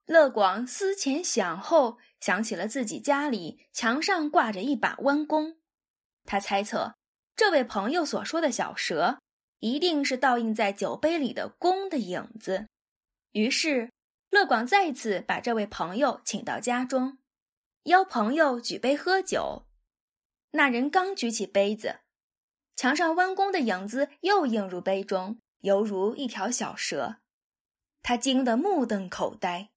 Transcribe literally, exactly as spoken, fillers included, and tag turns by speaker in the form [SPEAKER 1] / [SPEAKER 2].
[SPEAKER 1] 乐广思前想后，想起了自己家里墙上挂着一把弯弓，他猜测这位朋友所说的小蛇一定是倒映在酒杯里的弓的影子。于是乐广再次把这位朋友请到家中，邀朋友举杯喝酒。那人刚举起杯子，墙上弯弓的影子又映入杯中，犹如一条小蛇。他惊得目瞪口呆。